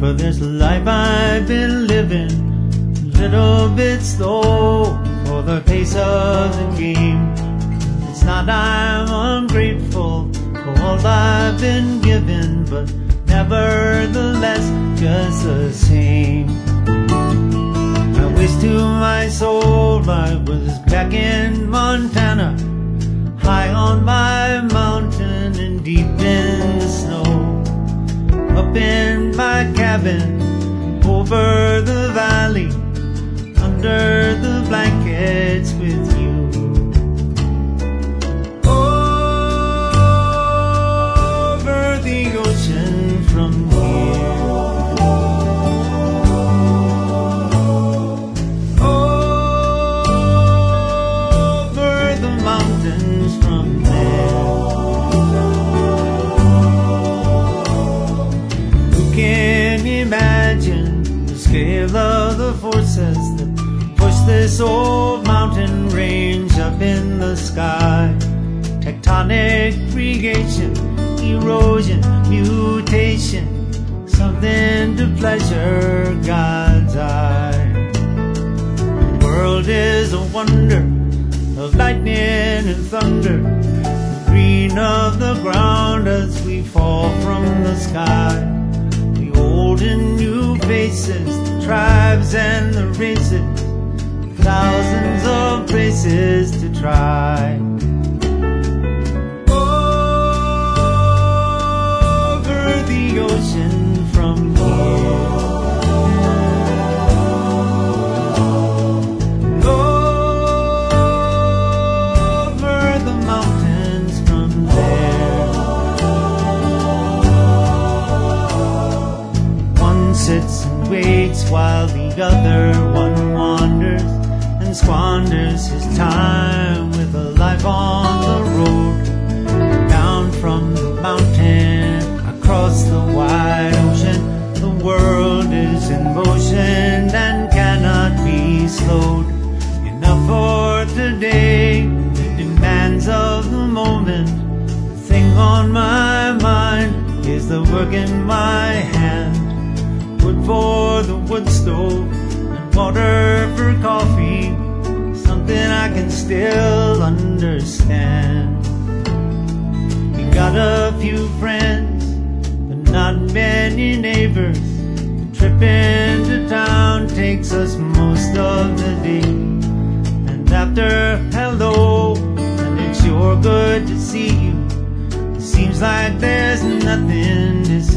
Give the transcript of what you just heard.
for this life I've been living, a little bit slow for the pace of the game. It's not I'm ungrateful for all I've been given, but nevertheless just the same. I wish to my soul I was back in Montana, high on my mountain and deep in the snow, up in my cabin over the valley, under the blankets with you. Over the ocean from here, over the mountains from there. Who can imagine the scale of the forces that push this old mountain range up in the sky? Tectonic creation, erosion, mutation, something to pleasure God's eye. The world is a wonder of lightning and thunder, the green of the ground as we fall from the sky. The old and new faces, the tribes and the races, thousands of places to try. Over the ocean from here, over the mountains from there. One sits and waits while the other one wanders and squanders his time with a life on the road. Down from the mountain, across the wide ocean, the world is in motion and cannot be slowed. Enough for today, the demands of the moment. The thing on my mind is the work in my hand. Wood for the wood stove, water for coffee, something I can still understand. We got a few friends, but not many neighbors. The trip into town takes us most of the day. And after hello, and it's sure good to see you, it seems like there's nothing to